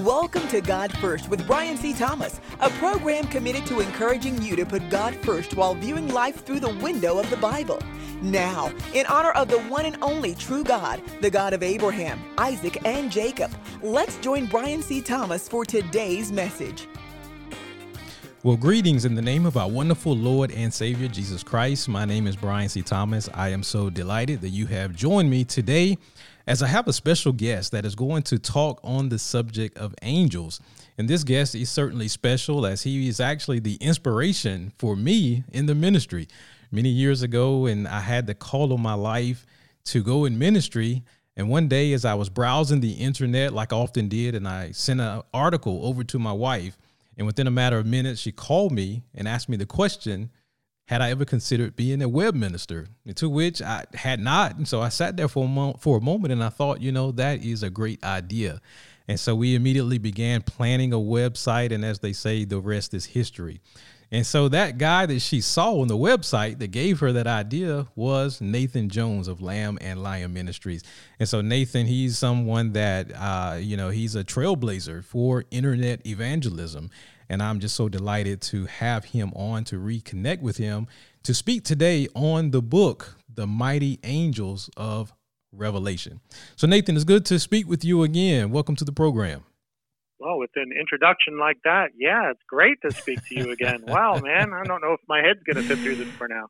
Welcome to God First with Brian C. Thomas, a program committed to encouraging you to put God first while viewing life through the window of the Bible. Now, in honor of the one and only true God, the God of Abraham, Isaac, and Jacob, let's join Brian C. Thomas for today's message. Well, greetings in the name of our wonderful Lord and Savior, Jesus Christ. My name is Brian C. Thomas. I am so delighted that you have joined me today as I have a special guest that is going to talk on the subject of angels. And this guest is certainly special as he is actually the inspiration for me in the ministry. Many years ago, and I had the call on my life to go in ministry. And one day as I was browsing the internet, like I often did, and I sent an article over to my wife, and within a matter of minutes, she called me and asked me the question, had I ever considered being a web minister? And to which I had not. And so I sat there for a moment and I thought, that is a great idea. And so we immediately began planning a website. And as they say, the rest is history. And so that guy that she saw on the website that gave her that idea was Nathan Jones of Lamb and Lion Ministries. And so Nathan, he's someone that, he's a trailblazer for internet evangelism. And I'm just so delighted to have him on, to reconnect with him, to speak today on the book, The Mighty Angels of Revelation. So Nathan, it's good to speak with you again. Welcome to the program. Well, with an introduction like that, yeah, it's great to speak to you again. Wow, man, I don't know if my head's going to fit through this for now.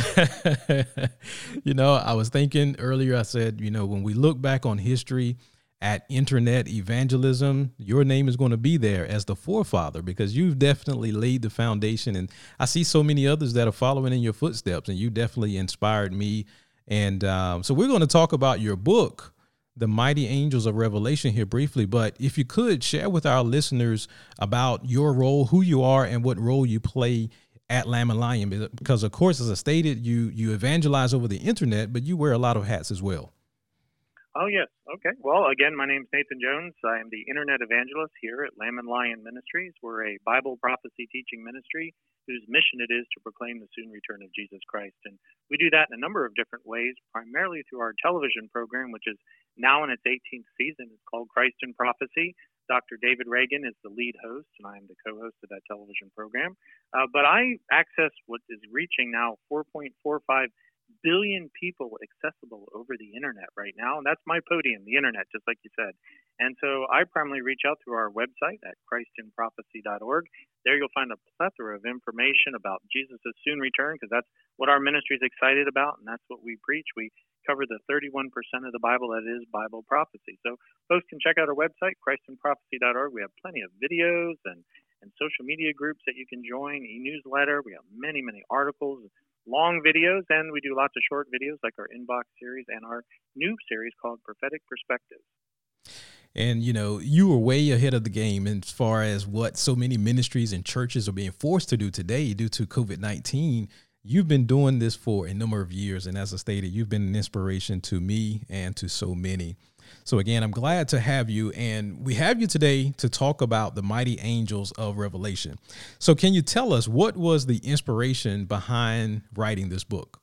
I was thinking earlier, I said, when we look back on history at internet evangelism, your name is going to be there as the forefather because you've definitely laid the foundation. And I see so many others that are following in your footsteps, and you definitely inspired me. And so we're going to talk about your book, The Mighty Angels of Revelation, here briefly. But if you could share with our listeners about your role, who you are, and what role you play at Lamb and Lion, because of course, as I stated, you evangelize over the internet, but you wear a lot of hats as well. Oh, yes. Okay. Well, again, my name's Nathan Jones. I am the internet evangelist here at Lamb and Lion Ministries. We're a Bible prophecy teaching ministry whose mission it is to proclaim the soon return of Jesus Christ. And we do that in a number of different ways, primarily through our television program, which is now in its 18th season. It's called Christ in Prophecy. Dr. David Reagan is the lead host, and I am the co-host of that television program. But I access what is reaching now 4.45 billion people accessible over the internet right now. And that's my podium, the internet, just like you said. And so I primarily reach out through our website at christinprophecy.org. There you'll find a plethora of information about Jesus' soon return, because that's what our ministry is excited about, and that's what we preach. We cover the 31% of the Bible that is Bible prophecy. So folks can check out our website, christinprophecy.org. We have plenty of videos and social media groups that you can join, e-newsletter. We have many, many articles, long videos, and we do lots of short videos like our Inbox series and our new series called Prophetic Perspectives. And, you were way ahead of the game as far as what so many ministries and churches are being forced to do today due to COVID-19. You've been doing this for a number of years. And as I stated, you've been an inspiration to me and to so many. So again, I'm glad to have you. And we have you today to talk about the mighty angels of Revelation. So can you tell us what was the inspiration behind writing this book?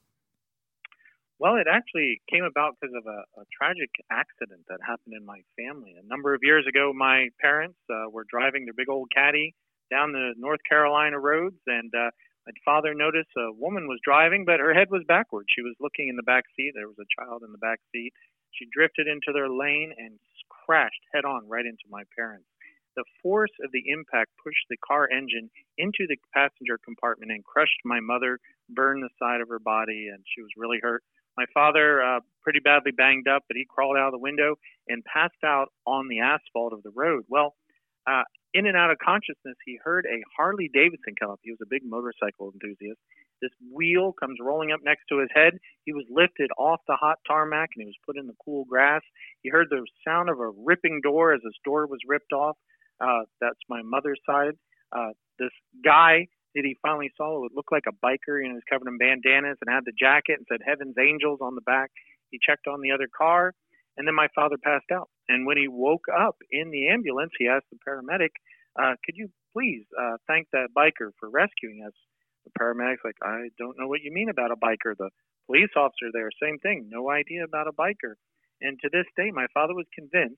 Well, it actually came about because of a tragic accident that happened in my family. A number of years ago, my parents were driving their big old Caddy down the North Carolina roads, and my father noticed a woman was driving, but her head was backwards. She was looking in the back seat. There was a child in the back seat. She drifted into their lane and crashed head on right into my parents. The force of the impact pushed the car engine into the passenger compartment and crushed my mother, burned the side of her body, and she was really hurt. My father, pretty badly banged up, but he crawled out of the window and passed out on the asphalt of the road. Well, in and out of consciousness, he heard a Harley Davidson come up. He was a big motorcycle enthusiast. This wheel comes rolling up next to his head. He was lifted off the hot tarmac and he was put in the cool grass. He heard the sound of a ripping door as his door was ripped off. That's my mother's side. This guy that he finally saw would look like a biker, he was covered in bandanas and had the jacket and said Heaven's Angels on the back. He checked on the other car, and then my father passed out. And when he woke up in the ambulance, he asked the paramedic, could you please thank that biker for rescuing us? The paramedic's like, I don't know what you mean about a biker. The police officer there, same thing, no idea about a biker. And to this day, my father was convinced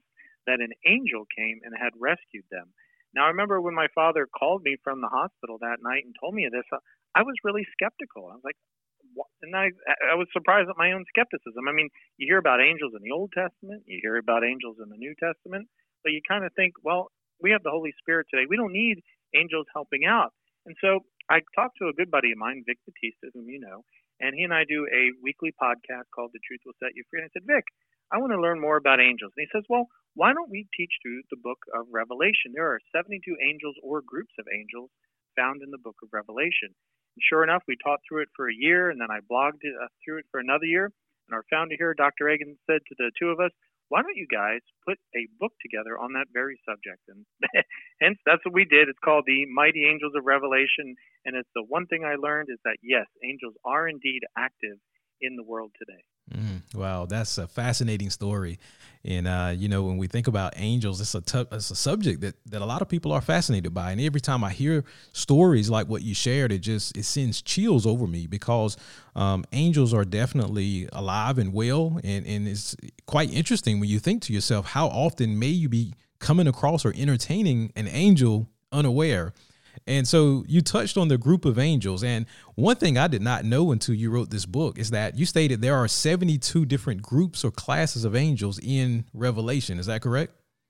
that an angel came and had rescued them. Now, I remember when my father called me from the hospital that night and told me this, I was really skeptical. I was like, what? And I was surprised at my own skepticism. I mean, you hear about angels in the Old Testament, you hear about angels in the New Testament, but you kind of think, well, we have the Holy Spirit today. We don't need angels helping out. And so I talked to a good buddy of mine, Vic Batista, whom you know, and he and I do a weekly podcast called The Truth Will Set You Free. And I said, Vic, I want to learn more about angels. And he says, well, why don't we teach through the book of Revelation? There are 72 angels or groups of angels found in the book of Revelation. And sure enough, we taught through it for a year, and then I blogged through it for another year. And our founder here, Dr. Egan, said to the two of us, why don't you guys put a book together on that very subject? And hence, that's what we did. It's called The Mighty Angels of Revelation. And it's the one thing I learned is that, yes, angels are indeed active in the world today. Wow, that's a fascinating story. And, when we think about angels, it's a subject that a lot of people are fascinated by. And every time I hear stories like what you shared, it sends chills over me because angels are definitely alive and well. And it's quite interesting when you think to yourself, how often may you be coming across or entertaining an angel unaware? And so you touched on the group of angels. And one thing I did not know until you wrote this book is that you stated there are 72 different groups or classes of angels in Revelation. Is that correct?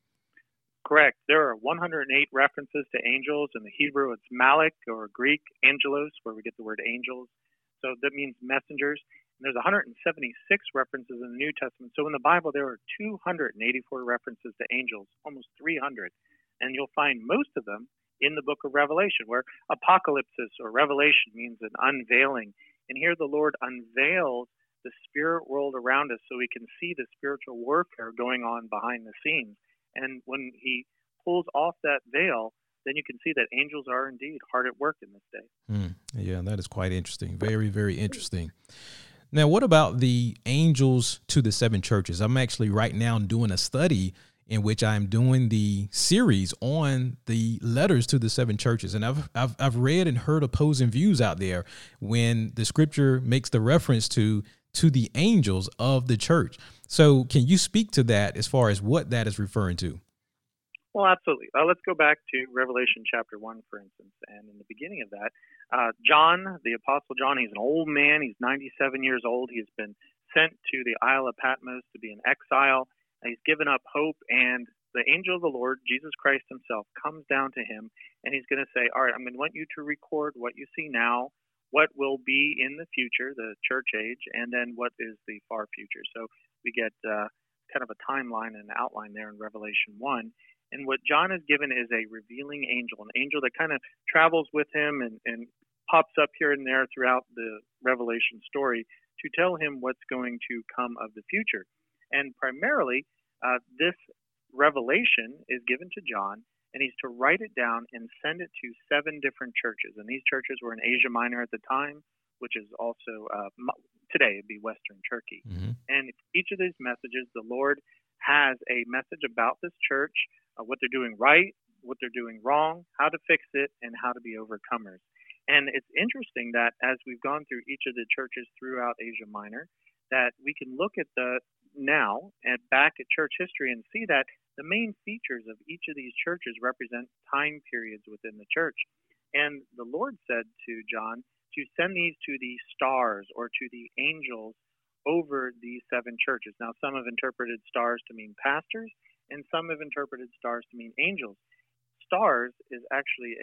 Correct. There are 108 references to angels. In the Hebrew, it's Malach, or Greek, angelos, where we get the word angels. So that means messengers. And there's 176 references in the New Testament. So in the Bible, there are 284 references to angels, almost 300. And you'll find most of them in the book of Revelation, where apocalypsis or revelation means an unveiling. And here the Lord unveils the spirit world around us so we can see the spiritual warfare going on behind the scenes. And when he pulls off that veil, then you can see that angels are indeed hard at work in this day. Yeah, that is quite interesting. Very, very interesting. Now, what about the angels to the seven churches? I'm actually right now doing a study in which I'm doing the series on the letters to the seven churches. And I've read and heard opposing views out there when the scripture makes the reference to the angels of the church. So can you speak to that as far as what that is referring to? Well, absolutely. Let's go back to Revelation chapter 1, for instance. And in the beginning of that, John, the Apostle John, he's an old man. He's 97 years old. He's been sent to the Isle of Patmos to be in exile. He's given up hope, and the angel of the Lord, Jesus Christ himself, comes down to him, and he's going to say, all right, I'm going to want you to record what you see now, what will be in the future, the church age, and then what is the far future. So we get kind of a timeline and an outline there in Revelation 1. And what John is given is a revealing angel, an angel that kind of travels with him and pops up here and there throughout the Revelation story to tell him what's going to come of the future. And primarily, this revelation is given to John, and he's to write it down and send it to 7 different churches. And these churches were in Asia Minor at the time, which is also today it'd be Western Turkey. Mm-hmm. And each of these messages, the Lord has a message about this church, what they're doing right, what they're doing wrong, how to fix it, and how to be overcomers. And it's interesting that as we've gone through each of the churches throughout Asia Minor, that we can look at the now and back at church history and see that the main features of each of these churches represent time periods within the church. And the Lord said to John to send these to the stars or to the angels over these 7 churches. Now, some have interpreted stars to mean pastors, and some have interpreted stars to mean angels. Stars is actually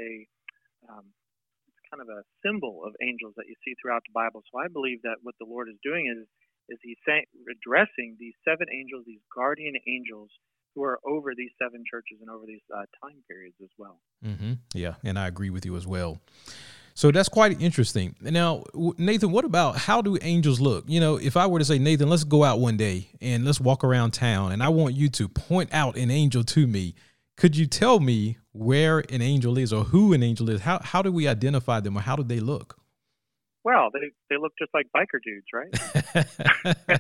kind of a symbol of angels that you see throughout the Bible. So I believe that what the Lord is doing is he's addressing these 7 angels, these guardian angels who are over these 7 churches and over these time periods as well. Mm-hmm. Yeah, and I agree with you as well. So that's quite interesting. Now, Nathan, what about how do angels look? You know, if I were to say, Nathan, let's go out one day and let's walk around town, and I want you to point out an angel to me, could you tell me where an angel is or who an angel is? How do we identify them, or how do they look? Well, they look just like biker dudes, right?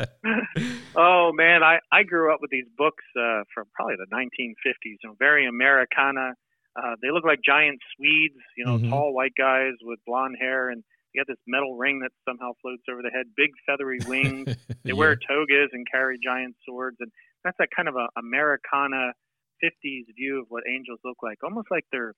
Oh, man, I grew up with these books from probably the 1950s, very Americana. They look like giant Swedes, mm-hmm. tall white guys with blonde hair, and you got this metal ring that somehow floats over the head, big feathery wings. They wear togas and carry giant swords, and that's that kind of a Americana 50s view of what angels look like, almost like they're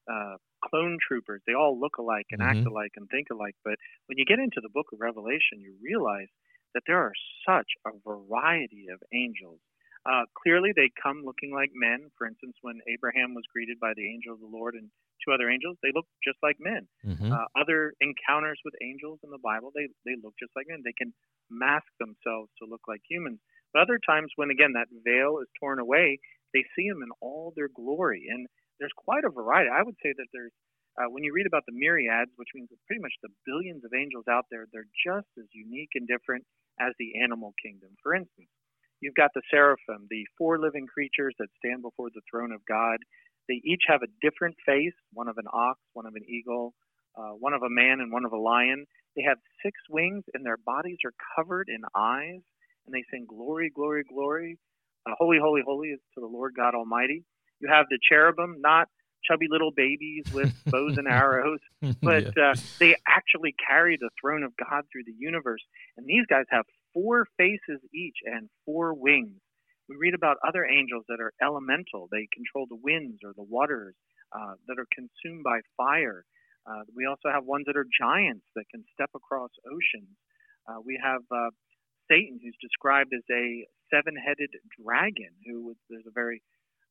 clone troopers. They all look alike and act alike and think alike. But when you get into the book of Revelation, you realize that there are such a variety of angels. Clearly, they come looking like men. For instance, when Abraham was greeted by the angel of the Lord and two other angels, they look just like men. Other encounters with angels in the Bible, they look just like men. They can mask themselves to look like humans. But other times when, again, that veil is torn away, they see them in all their glory. And there's quite a variety. I would say that there's, when you read about the myriads, which means pretty much the billions of angels out there, they're just as unique and different as the animal kingdom. For instance, you've got the seraphim, the four living creatures that stand before the throne of God. They each have a different face, one of an ox, one of an eagle, one of a man, and one of a lion. They have 6 wings, and their bodies are covered in eyes, and they sing, "Glory, glory, glory. Holy, holy, holy is to the Lord God Almighty." You have the cherubim, not chubby little babies with bows and arrows, but they actually carry the throne of God through the universe. And these guys have 4 faces each and 4 wings. We read about other angels that are elemental. They control the winds or the waters that are consumed by fire. We also have ones that are giants that can step across oceans. We have Satan, who's described as a 7-headed dragon, there's a very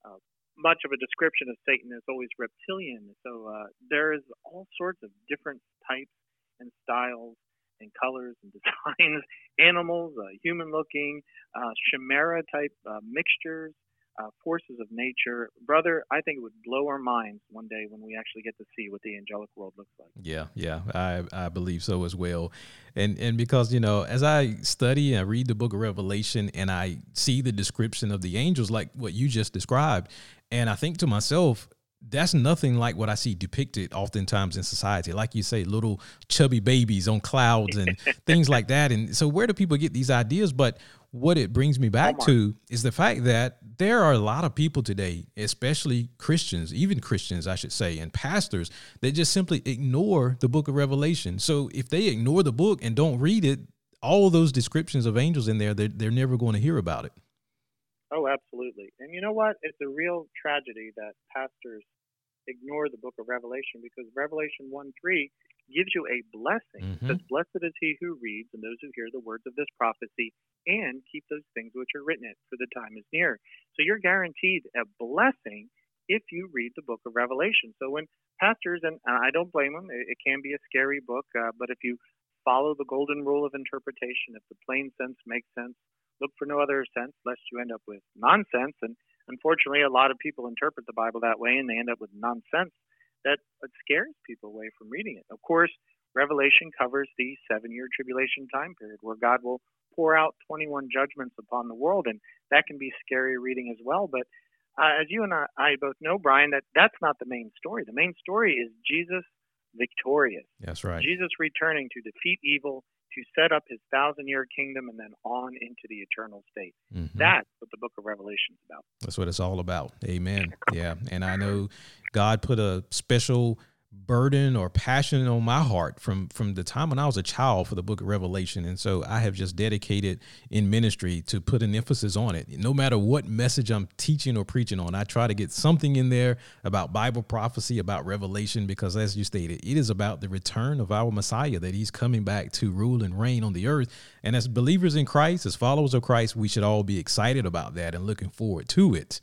much of a description of Satan as always reptilian. So there is all sorts of different types and styles and colors and designs, animals, human-looking, chimera-type mixtures, forces of nature. Brother, I think it would blow our minds one day when we actually get to see what the angelic world looks like. Yeah, I believe so as well. And because, as I study and I read the book of Revelation and I see the description of the angels like what you just described, and I think to myself, that's nothing like what I see depicted oftentimes in society. Like you say, little chubby babies on clouds and things like that. And so where do people get these ideas? But what it brings me back to is the fact that there are a lot of people today, especially Christians, even Christians, I should say, and pastors that just simply ignore the book of Revelation. So if they ignore the book and don't read it, all of those descriptions of angels in there, they're never going to hear about it. Oh, absolutely. And you know what? It's a real tragedy that pastors ignore the book of Revelation, because Revelation 1:3 gives you a blessing. It says, "Blessed is he who reads and those who hear the words of this prophecy and keep those things which are written in it, for the time is near." So you're guaranteed a blessing if you read the book of Revelation. So when pastors, and I don't blame them, it can be a scary book, but if you follow the golden rule of interpretation, if the plain sense makes sense, look for no other sense, lest you end up with nonsense. And unfortunately, a lot of people interpret the Bible that way, and they end up with nonsense that scares people away from reading it. Of course, Revelation covers the 7-year tribulation time period where God will pour out 21 judgments upon the world, and that can be scary reading as well. But as you and I both know, Brian, that's not the main story. The main story is Jesus victorious. That's right. Jesus returning to defeat evil, to set up his 1,000-year kingdom, and then on into the eternal state. That's what the book of Revelation is about. That's what it's all about. Amen. Yeah. And I know God put a special burden or passion on my heart from the time when I was a child for the book of Revelation. And so I have just dedicated in ministry to put an emphasis on it. No matter what message I'm teaching or preaching on, I try to get something in there about Bible prophecy, about Revelation, because as you stated, it is about the return of our Messiah, that he's coming back to rule and reign on the earth. And as believers in Christ, as followers of Christ, we should all be excited about that and looking forward to it.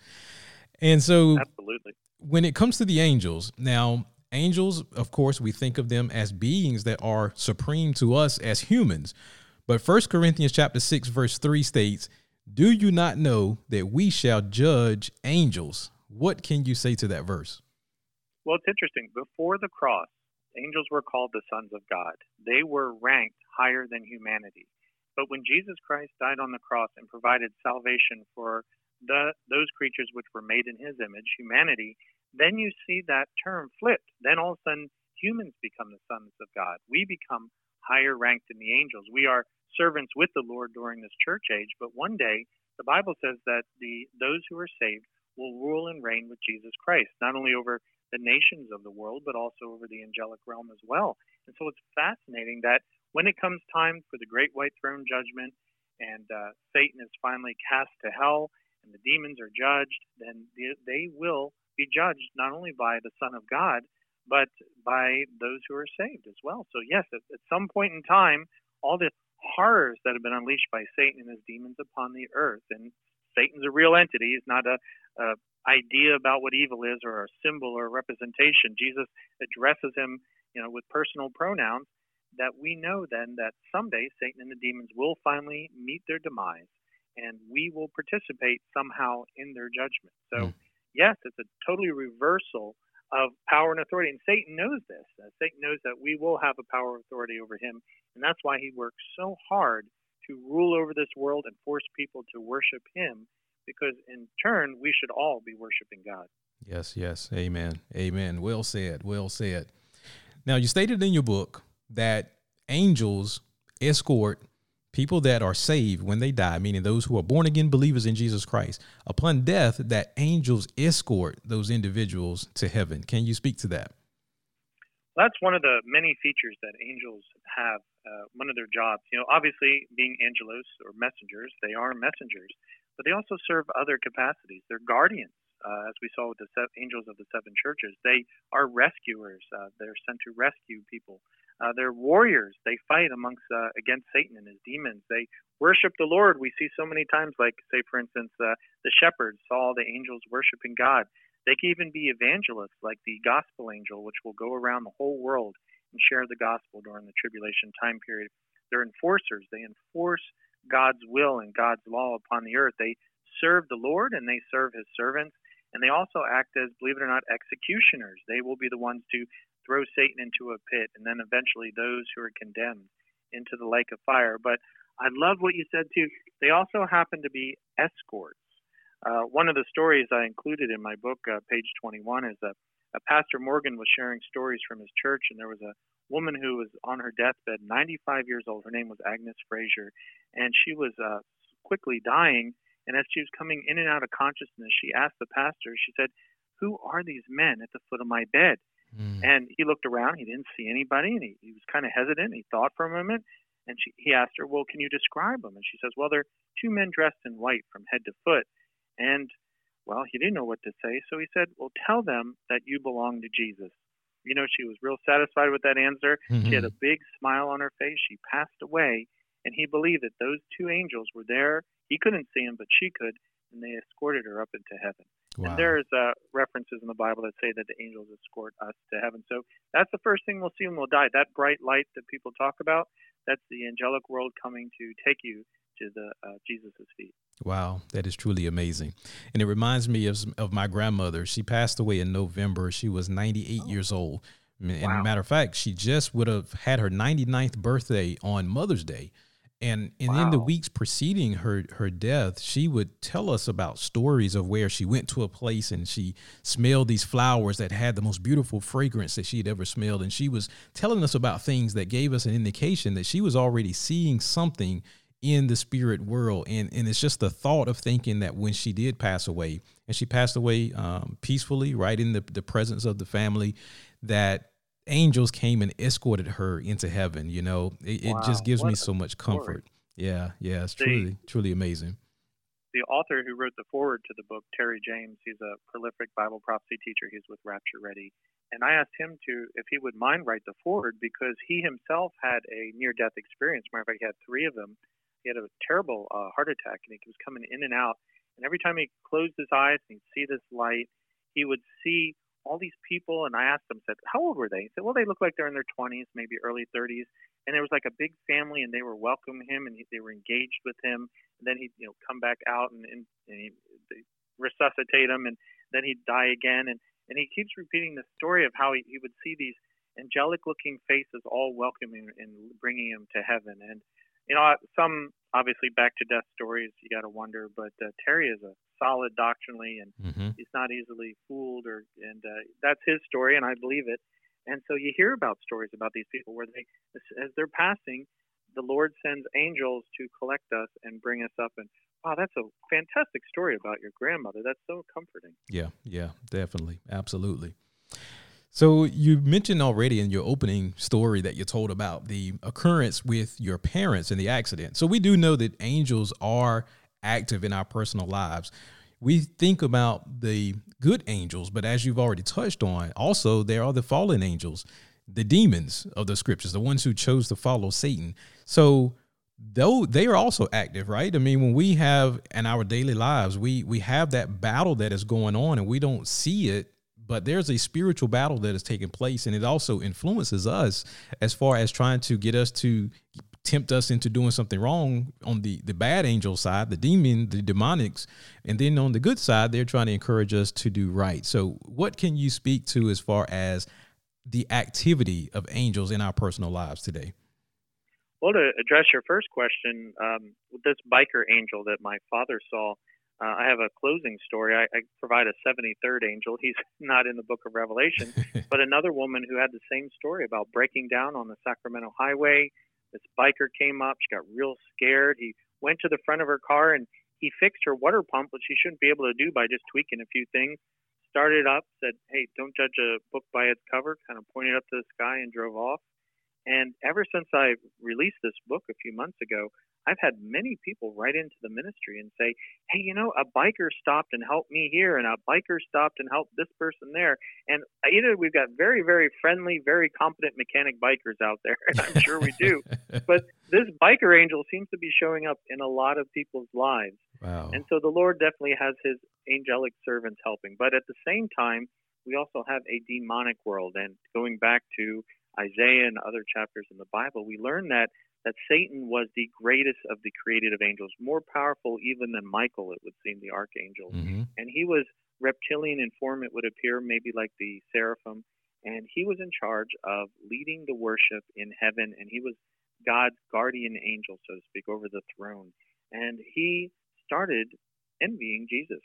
And so absolutely, when it comes to the angels, now, angels, of course, we think of them as beings that are supreme to us as humans. But 1 Corinthians chapter 6, verse 3 states, "Do you not know that we shall judge angels?" What can you say to that verse? Well, it's interesting. Before the cross, angels were called the sons of God. They were ranked higher than humanity. But when Jesus Christ died on the cross and provided salvation for those creatures which were made in his image, humanity, then you see that term flipped. Then all of a sudden, humans become the sons of God. We become higher ranked than the angels. We are servants with the Lord during this church age, but one day the Bible says that those who are saved will rule and reign with Jesus Christ, not only over the nations of the world, but also over the angelic realm as well. And so it's fascinating that when it comes time for the great white throne judgment and Satan is finally cast to hell, and the demons are judged, then they will be judged not only by the Son of God, but by those who are saved as well. So yes, at some point in time, all the horrors that have been unleashed by Satan and his demons upon the earth, and Satan's a real entity. He's not a idea about what evil is or a symbol or a representation. Jesus addresses him, with personal pronouns, that we know then that someday Satan and the demons will finally meet their demise, and we will participate somehow in their judgment. So yes, it's a totally reversal of power and authority, and Satan knows this. Satan knows that we will have a power and authority over him, and that's why he works so hard to rule over this world and force people to worship him, because in turn, we should all be worshiping God. Yes, yes. Amen. Amen. Well said. Well said. Now, you stated in your book that angels escort people that are saved when they die, meaning those who are born again believers in Jesus Christ. Upon death, that angels escort those individuals to heaven. Can you speak to that? That's one of the many features that angels have. One of their jobs, obviously being angelos or messengers, they are messengers, but they also serve other capacities. They're guardians, as we saw with the angels of the seven churches. They are rescuers. They're sent to rescue people. They're warriors. They fight against Satan and his demons. They worship the Lord. We see so many times, like, say, for instance, the shepherds saw the angels worshiping God. They can even be evangelists, like the gospel angel, which will go around the whole world and share the gospel during the tribulation time period. They're enforcers. They enforce God's will and God's law upon the earth. They serve the Lord and they serve his servants. And they also act as, believe it or not, executioners. They will be the ones to throw Satan into a pit, and then eventually those who are condemned into the lake of fire. But I love what you said, too. They also happen to be escorts. One of the stories I included in my book, page 21, is a Pastor Morgan was sharing stories from his church, and there was a woman who was on her deathbed, 95 years old. Her name was Agnes Frazier, and she was quickly dying. And as she was coming in and out of consciousness, she asked the pastor, she said, "Who are these men at the foot of my bed?" And he looked around. He didn't see anybody, and he was kind of hesitant. He thought for a moment, and he asked her, "Well, can you describe them?" And she says, "Well, they're two men dressed in white from head to foot." And, well, he didn't know what to say, so he said, "Well, tell them that you belong to Jesus." She was real satisfied with that answer. She had a big smile on her face. She passed away, and he believed that those two angels were there. He couldn't see them, but she could, and they escorted her up into heaven. Wow. And there's references in the Bible that say that the angels escort us to heaven. So that's the first thing we'll see when we'll die. That bright light that people talk about, that's the angelic world coming to take you to the Jesus' feet. Wow, that is truly amazing. And it reminds me of my grandmother. She passed away in November. She was 98 years old. And wow. Matter of fact, she just would have had her 99th birthday on Mother's Day. And wow. In the weeks preceding her death, she would tell us about stories of where she went to a place and she smelled these flowers that had the most beautiful fragrance that she had ever smelled. And she was telling us about things that gave us an indication that she was already seeing something in the spirit world. And it's just the thought of thinking that when she did pass away, and she passed away peacefully, right in the presence of the family, that angels came and escorted her into heaven. Wow. It just gives me so much comfort. Yeah. It's truly amazing. The author who wrote the foreword to the book, Terry James, he's a prolific Bible prophecy teacher. He's with Rapture Ready. And I asked him if he would mind write the foreword, because he himself had a near-death experience. Matter of fact, he had 3 of them. He had a terrible heart attack, and he was coming in and out. And every time he closed his eyes and he'd see this light, he would see all these people. And I asked him, said, "How old were they?" He said, "Well, they look like they're in their 20s, maybe early 30s." And there was like a big family, and they were welcoming him, and they were engaged with him. And then he'd come back out and he'd resuscitate him, and then he'd die again. And he keeps repeating the story of how he would see these angelic-looking faces all welcoming and bringing him to heaven. And some obviously back-to-death stories, you got to wonder, but Terry is a solid doctrinally, and he's not easily fooled, and that's his story, and I believe it. And so you hear about stories about these people where as they're passing, the Lord sends angels to collect us and bring us up. And wow, that's a fantastic story about your grandmother. That's so comforting. Yeah, definitely. Absolutely. So you mentioned already in your opening story that you told about the occurrence with your parents and the accident. So we do know that angels are active in our personal lives. We think about the good angels, but as you've already touched on, also there are the fallen angels, the demons of the scriptures, the ones who chose to follow Satan. So though they are also active, right? I mean, when we have in our daily lives, we have that battle that is going on and we don't see it, but there's a spiritual battle that is taking place, and it also influences us as far as trying to get us to tempt us into doing something wrong on the bad angel side, the demonics. And then on the good side, they're trying to encourage us to do right. So what can you speak to as far as the activity of angels in our personal lives today? Well, to address your first question, with this biker angel that my father saw, I have a closing story. I provide a 73rd angel. He's not in the book of Revelation, but another woman who had the same story about breaking down on the Sacramento highway. This biker came up. She got real scared. He went to the front of her car and he fixed her water pump, which she shouldn't be able to do by just tweaking a few things. Started up, said, "Hey, don't judge a book by its cover," kind of pointed up to the sky and drove off. And ever since I released this book a few months ago, I've had many people write into the ministry and say, "Hey, a biker stopped and helped me here, and a biker stopped and helped this person there." And either we've got very, very friendly, very competent mechanic bikers out there, and I'm sure we do. But this biker angel seems to be showing up in a lot of people's lives. Wow. And so the Lord definitely has his angelic servants helping. But at the same time, we also have a demonic world. And going back to Isaiah and other chapters in the Bible, we learn that Satan was the greatest of the created of angels, more powerful even than Michael, it would seem, the archangel. Mm-hmm. And he was reptilian in form, it would appear, maybe like the seraphim. And he was in charge of leading the worship in heaven, and he was God's guardian angel, so to speak, over the throne. And he started envying Jesus,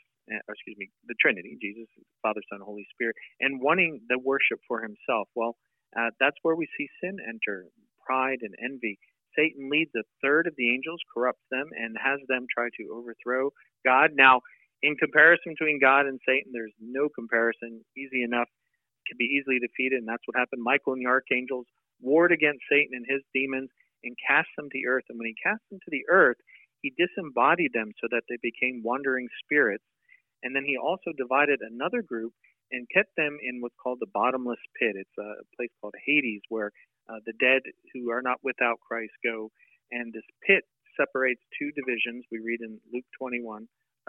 the Trinity, Jesus, Father, Son, Holy Spirit, and wanting the worship for himself. Well, that's where we see sin enter, pride and envy. Satan leads a third of the angels, corrupts them, and has them try to overthrow God. Now, in comparison between God and Satan, there's no comparison. Easy enough, can be easily defeated, and that's what happened. Michael and the archangels warred against Satan and his demons and cast them to the earth. And when he cast them to the earth, he disembodied them so that they became wandering spirits. And then he also divided another group and kept them in what's called the bottomless pit. It's a place called Hades, where the dead who are not without Christ go. And this pit separates two divisions. We read in Luke 12,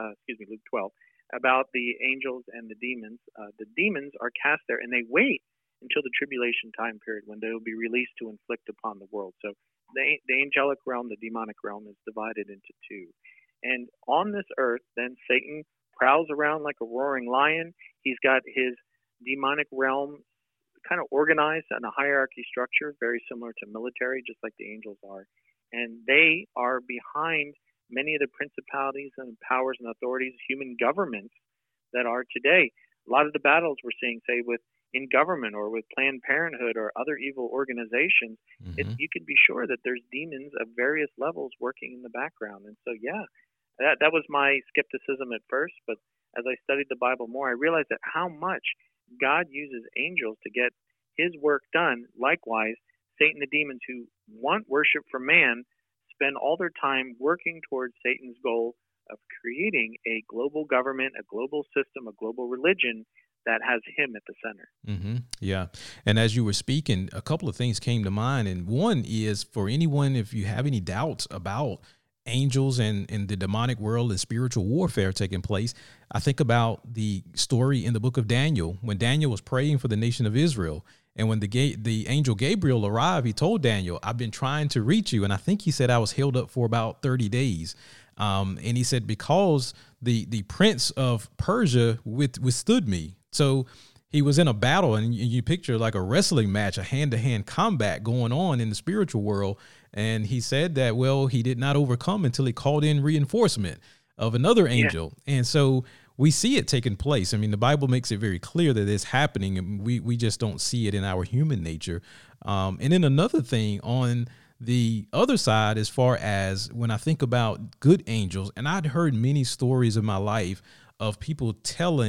about the angels and the demons. The demons are cast there, and they wait until the tribulation time period when they will be released to inflict upon the world. So the angelic realm, the demonic realm, is divided into two. And on this earth, then Satan prowls around like a roaring lion. He's got his demonic realm kind of organized on a hierarchy structure, very similar to military, just like the angels are. And they are behind many of the principalities and powers and authorities, human governments that are today. A lot of the battles we're seeing, say, in government or with Planned Parenthood or other evil organizations, you can be sure that there's demons of various levels working in the background. And so, that was my skepticism at first. But as I studied the Bible more, I realized that how much God uses angels to get his work done. Likewise, Satan, the demons who want worship from man, spend all their time working towards Satan's goal of creating a global government, a global system, a global religion that has him at the center. Mm-hmm. Yeah. And as you were speaking, a couple of things came to mind. And one is, for anyone, if you have any doubts about angels and the demonic world and spiritual warfare taking place, I think about the story in the book of Daniel, when Daniel was praying for the nation of Israel. And when the angel Gabriel arrived, he told Daniel, "I've been trying to reach you." And I think he said, "I was held up for about 30 days. And he said, because the prince of Persia withstood me. So he was in a battle, and you picture like a wrestling match, a hand-to-hand combat going on in the spiritual world. And he said that, well, he did not overcome until he called in reinforcement of another angel. Yeah. And so we see it taking place. I mean, the Bible makes it very clear that it's happening, and we just don't see it in our human nature. And then another thing on the other side, as far as when I think about good angels, and I'd heard many stories in my life of people telling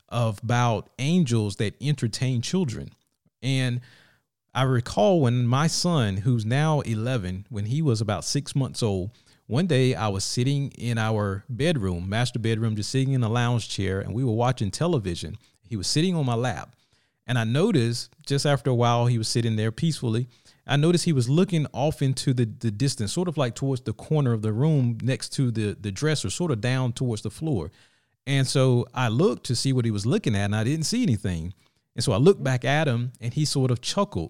about angels that entertain children. And I recall when my son, who's now 11, when he was about 6 months old, one day I was sitting in our bedroom, master bedroom, just sitting in a lounge chair, and we were watching television. He was sitting on my lap. And I noticed just after a while, he was sitting there peacefully. I noticed he was looking off into the distance, sort of like towards the corner of the room next to the dresser, sort of down towards the floor. And so I looked to see what he was looking at, and I didn't see anything. And so I looked back at him, and he sort of chuckled.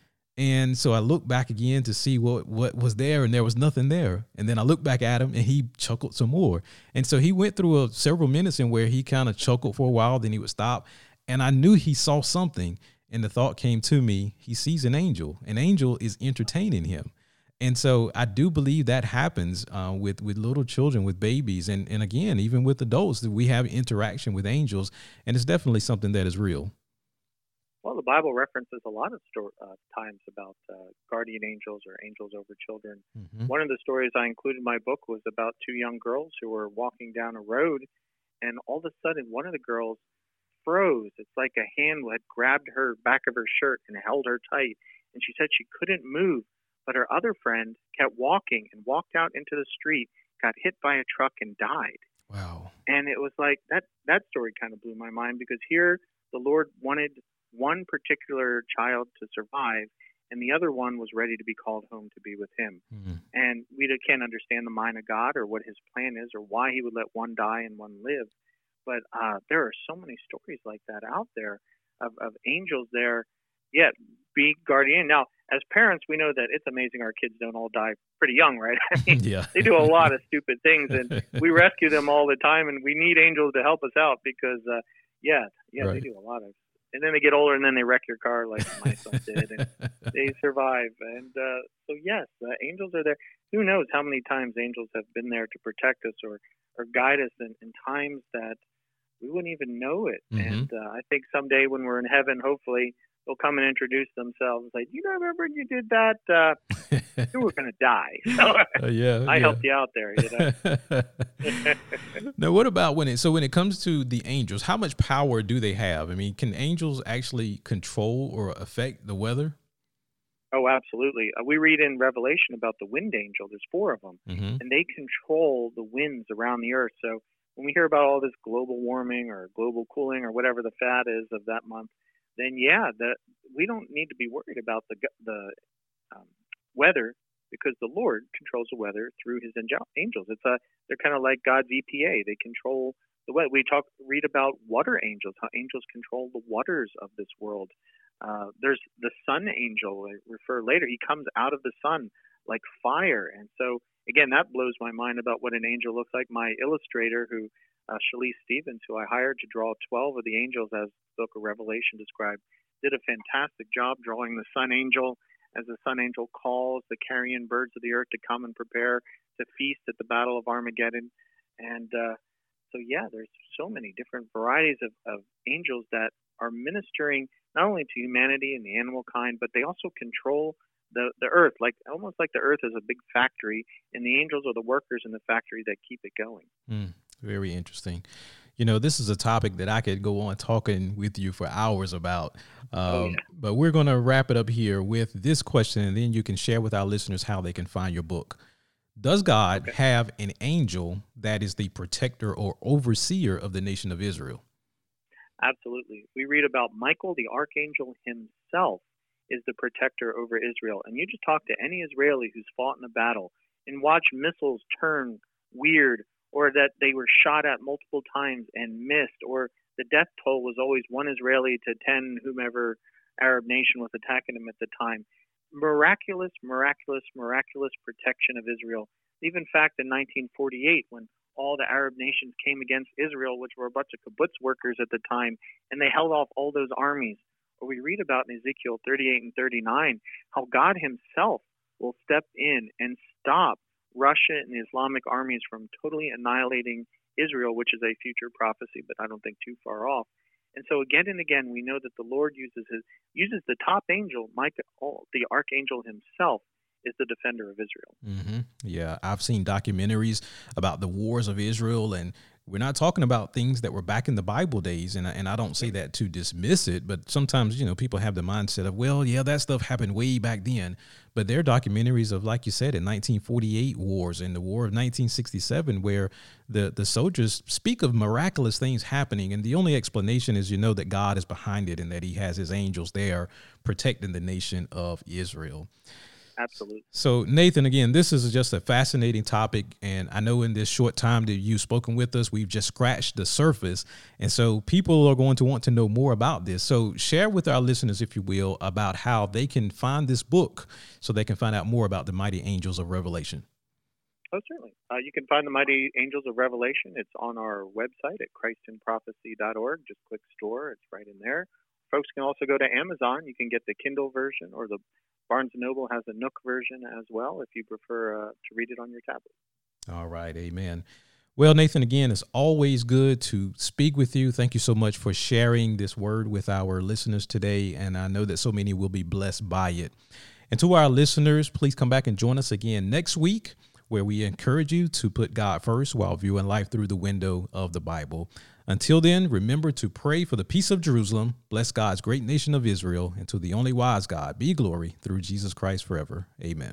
And so I looked back again to see what was there, and there was nothing there. And then I looked back at him, and he chuckled some more. And so he went through several minutes in where he kind of chuckled for a while, then he would stop. And I knew he saw something. And the thought came to me, he sees an angel. An angel is entertaining him. And so I do believe that happens with little children, with babies. And again, even with adults, that we have interaction with angels. And it's definitely something that is real. Well, the Bible references a lot of times about guardian angels or angels over children. Mm-hmm. One of the stories I included in my book was about two young girls who were walking down a road, and all of a sudden one of the girls froze. It's like a hand had grabbed her back of her shirt and held her tight, and she said she couldn't move, but her other friend kept walking and walked out into the street, got hit by a truck, and died. Wow. And it was like that story kind of blew my mind, because here the Lord wanted one particular child to survive, and the other one was ready to be called home to be with him. Mm-hmm. And we can't understand the mind of God or what his plan is or why he would let one die and one live. But there are so many stories like that out there of angels there, yet be guardian. Now, as parents, we know that it's amazing our kids don't all die pretty young, right? I mean, yeah. They do a lot of stupid things, and we rescue them all the time, and we need angels to help us out because, right. They do a lot of. And then they get older, and then they wreck your car like my son did, and they survive. And so, yes, angels are there. Who knows how many times angels have been there to protect us or guide us in times that we wouldn't even know it. Mm-hmm. And I think someday when we're in heaven, hopefully, they'll come and introduce themselves. Like, you remember when you did that? You were going to die. So I helped you out there, Now, what about when it comes to the angels, how much power do they have? I mean, can angels actually control or affect the weather? Oh, absolutely. We read in Revelation about the wind angel. There's 4 of them, mm-hmm. and they control the winds around the earth. So when we hear about all this global warming or global cooling or whatever the fad is of that month, then we don't need to be worried about the weather, because the Lord controls the weather through his angels. They're kind of like God's EPA. They control the weather. Read about water angels, how angels control the waters of this world. There's the sun angel. I refer later. He comes out of the sun like fire. And so, again, that blows my mind about what an angel looks like. My illustrator, Shalise Stevens, who I hired to draw 12 of the angels as the book of Revelation described, did a fantastic job drawing the sun angel as the sun angel calls the carrion birds of the earth to come and prepare to feast at the battle of Armageddon. And there's so many different varieties of angels that are ministering not only to humanity and the animal kind, but they also control the earth, almost like the earth is a big factory, and the angels are the workers in the factory that keep it going. Very interesting. This is a topic that I could go on talking with you for hours about, but we're going to wrap it up here with this question, and then you can share with our listeners how they can find your book. Does God have an angel that is the protector or overseer of the nation of Israel? Absolutely. We read about Michael, the archangel himself, is the protector over Israel. And you just talk to any Israeli who's fought in a battle and watch missiles turn weird, or that they were shot at multiple times and missed, or the death toll was always one Israeli to 10 whomever Arab nation was attacking them at the time. Miraculous protection of Israel. Even in fact, in 1948, when all the Arab nations came against Israel, which were a bunch of kibbutz workers at the time, and they held off all those armies. Or we read about in Ezekiel 38 and 39 how God himself will step in and stop Russia and the Islamic armies from totally annihilating Israel, which is a future prophecy, but I don't think too far off. And so again and again, we know that the Lord uses the top angel, Michael, the archangel himself, is the defender of Israel. Mm-hmm. Yeah, I've seen documentaries about the wars of Israel, and we're not talking about things that were back in the Bible days. And I don't say that to dismiss it, but sometimes, people have the mindset of, well, yeah, that stuff happened way back then. But there are documentaries of, like you said, in 1948 wars and the War of 1967, where the soldiers speak of miraculous things happening. And the only explanation is, that God is behind it and that he has his angels there protecting the nation of Israel. Absolutely. So, Nathan, again, this is just a fascinating topic. And I know in this short time that you've spoken with us, we've just scratched the surface. And so people are going to want to know more about this. So share with our listeners, if you will, about how they can find this book so they can find out more about the Mighty Angels of Revelation. Oh, certainly. You can find the Mighty Angels of Revelation. It's on our website at christinprophecy.org. Just click store. It's right in there. Folks can also go to Amazon. You can get the Kindle version, or the Barnes & Noble has a Nook version as well, if you prefer to read it on your tablet. All right. Amen. Well, Nathan, again, it's always good to speak with you. Thank you so much for sharing this word with our listeners today. And I know that so many will be blessed by it. And to our listeners, please come back and join us again next week, where we encourage you to put God first while viewing life through the window of the Bible. Until then, remember to pray for the peace of Jerusalem, bless God's great nation of Israel, and to the only wise God be glory through Jesus Christ forever. Amen.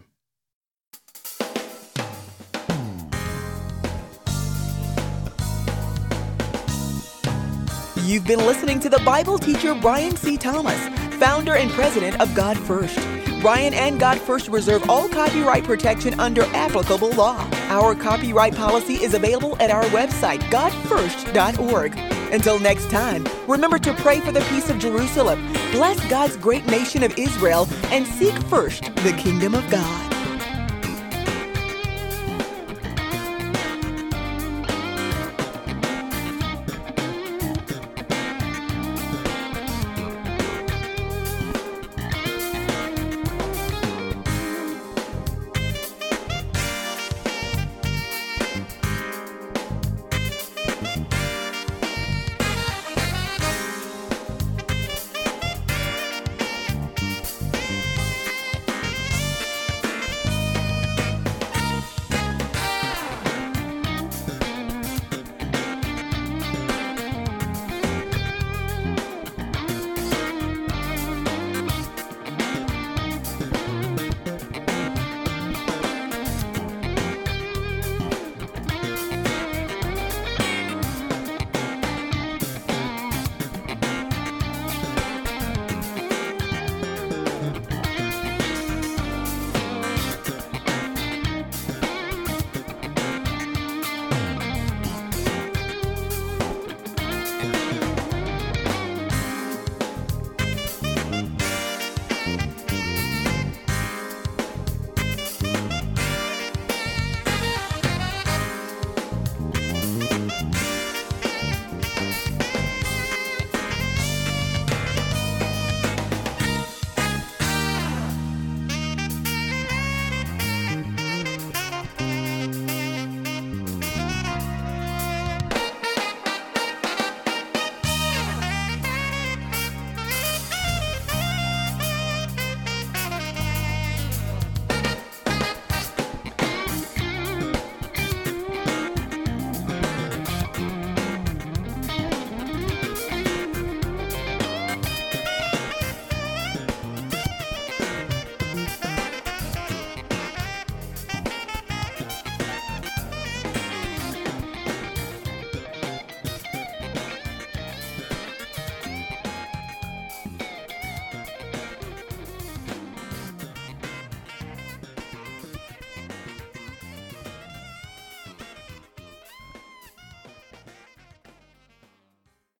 You've been listening to the Bible teacher Brian C. Thomas, founder and president of God First. Brian and God First reserve all copyright protection under applicable law. Our copyright policy is available at our website, godfirst.org. Until next time, remember to pray for the peace of Jerusalem, bless God's great nation of Israel, and seek first the kingdom of God.